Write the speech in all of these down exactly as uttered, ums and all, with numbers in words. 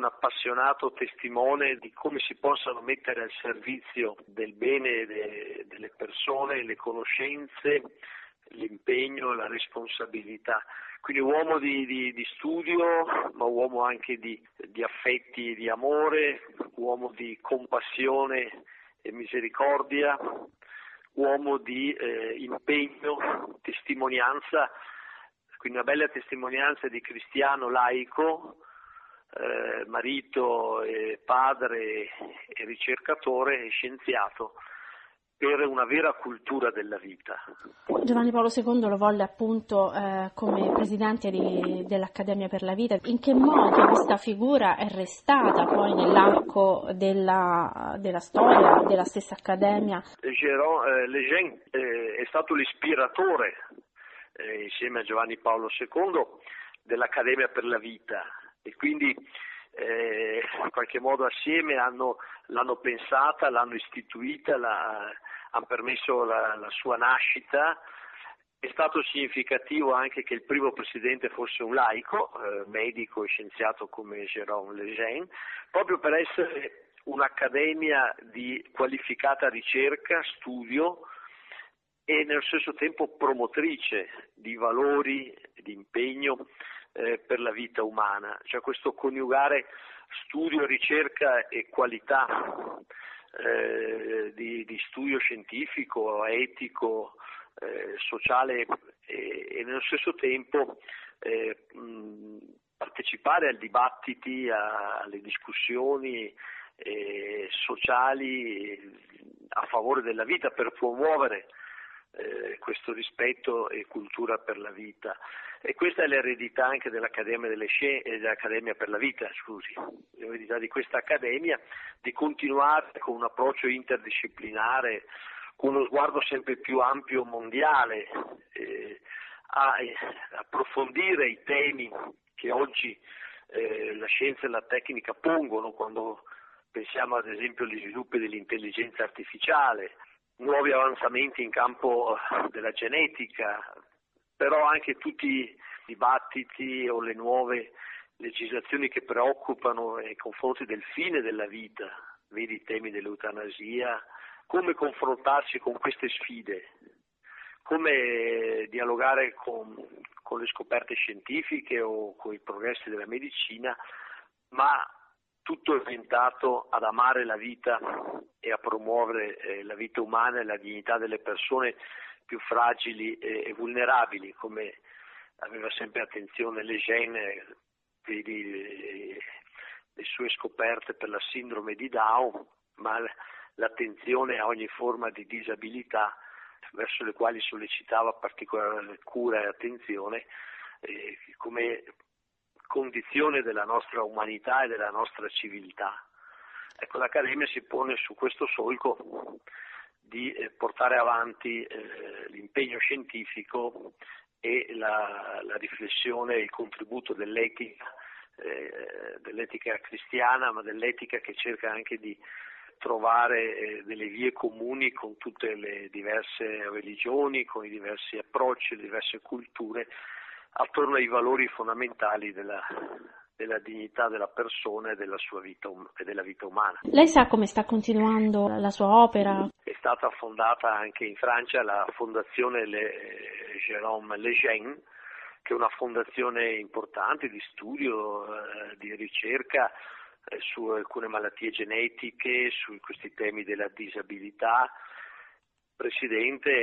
un appassionato testimone di come si possano mettere al servizio del bene de, delle persone le conoscenze, l'impegno, la responsabilità. Quindi uomo di, di, di studio, ma uomo anche di, di affetti, di amore, uomo di compassione e misericordia, uomo di eh, impegno, testimonianza, quindi una bella testimonianza di cristiano laico, eh, marito, e padre e ricercatore e scienziato, per una vera cultura della vita. Giovanni Paolo secondo lo volle appunto eh, come presidente di, dell'Accademia per la Vita. In che modo questa figura è restata poi nell'arco della, della storia della stessa Accademia? Jérôme eh, Lejeune eh, è stato l'ispiratore, eh, insieme a Giovanni Paolo secondo, dell'Accademia per la Vita, e quindi eh, in qualche modo assieme hanno, l'hanno pensata, l'hanno istituita, la, hanno permesso la, la sua nascita. È stato significativo anche che il primo presidente fosse un laico, eh, medico e scienziato come Jérôme Lejeune, proprio per essere un'accademia di qualificata ricerca, studio e nello stesso tempo promotrice di valori, di impegno eh, per la vita umana, cioè questo coniugare studio, ricerca e qualità eh, di, di studio scientifico, etico, eh, sociale e, e nello stesso tempo eh, mh, partecipare ai dibattiti, a, alle discussioni eh, sociali a favore della vita, per promuovere eh, questo rispetto e cultura per la vita. E questa è l'eredità anche dell'Accademia delle Scienze, dell'Accademia per la Vita, scusi, l'eredità di questa Accademia, di continuare con un approccio interdisciplinare, con uno sguardo sempre più ampio mondiale, eh, a eh, approfondire i temi che oggi eh, la scienza e la tecnica pongono, quando pensiamo ad esempio agli sviluppi dell'intelligenza artificiale, nuovi avanzamenti in campo della genetica, però anche tutti i dibattiti o le nuove legislazioni che preoccupano nei confronti del fine della vita, vedi i temi dell'eutanasia, come confrontarsi con queste sfide, come dialogare con, con le scoperte scientifiche o con i progressi della medicina, ma tutto orientato ad amare la vita e a promuovere eh, la vita umana e la dignità delle persone più fragili e, e vulnerabili, come aveva sempre attenzione Lejeune, vedi le sue scoperte per la sindrome di Down, ma l'attenzione a ogni forma di disabilità verso le quali sollecitava particolare cura e attenzione eh, come condizione della nostra umanità e della nostra civiltà. Ecco, l'Accademia si pone su questo solco di eh, portare avanti eh, l'impegno scientifico e la, la riflessione e il contributo dell'etica, eh, dell'etica cristiana, ma dell'etica che cerca anche di trovare eh, delle vie comuni con tutte le diverse religioni, con i diversi approcci, le diverse culture, attorno ai valori fondamentali della, della dignità della persona e della sua vita um- e della vita umana. Lei sa come sta continuando la sua opera? È stata fondata anche in Francia la fondazione Le, Jérôme Lejeune, che è una fondazione importante di studio, eh, di ricerca eh, su alcune malattie genetiche, su questi temi della disabilità. Presidente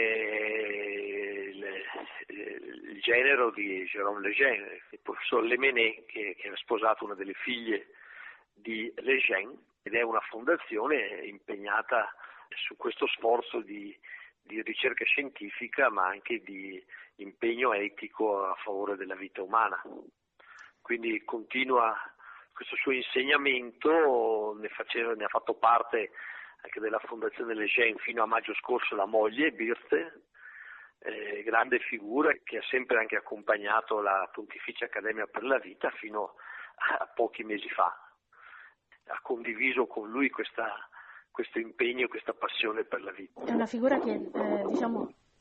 è il, il genero di Jérôme Lejeune, il professor Lemené, che, che ha sposato una delle figlie di Lejeune, ed è una fondazione impegnata su questo sforzo di, di ricerca scientifica, ma anche di impegno etico a favore della vita umana. Quindi continua questo suo insegnamento, ne, faceva, ne ha fatto parte anche della Fondazione Lejeune fino a maggio scorso la moglie Birte, eh, grande figura che ha sempre anche accompagnato la Pontificia Accademia per la Vita fino a pochi mesi fa. Ha condiviso con lui questa, questo impegno, questa passione per la vita. È una figura che eh, diciamo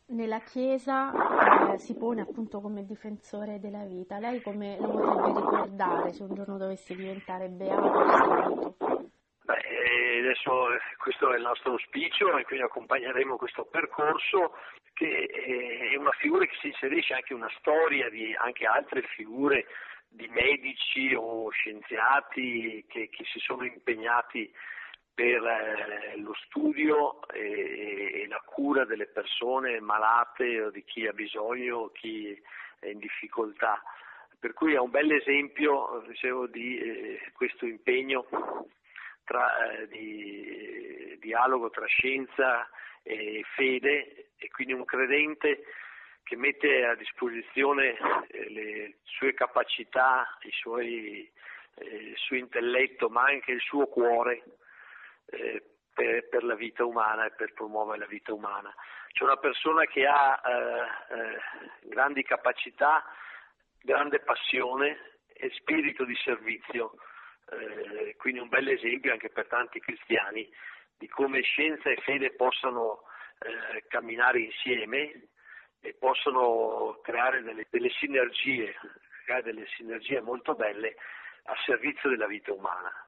nella Chiesa eh, si pone appunto come difensore della vita. Lei come lo vorrebbe ricordare se un giorno dovesse diventare beato o santo? Beh, adesso questo è il nostro auspicio e quindi accompagneremo questo percorso, che è una figura che si inserisce anche in una storia di anche altre figure di medici o scienziati che, che si sono impegnati per eh, lo studio e, e la cura delle persone malate o di chi ha bisogno o chi è in difficoltà. Per cui è un bel esempio, dicevo, di eh, questo impegno tra, eh, di dialogo tra scienza e fede, e quindi un credente che mette a disposizione eh, le sue capacità, i suoi, eh, il suo intelletto, ma anche il suo cuore eh, per, per la vita umana e per promuovere la vita umana. C'è una persona che ha eh, eh, grandi capacità, grande passione e spirito di servizio, eh, quindi un bel esempio anche per tanti cristiani di come scienza e fede possano eh, camminare insieme e possono creare delle, delle sinergie, creare delle sinergie molto belle a servizio della vita umana.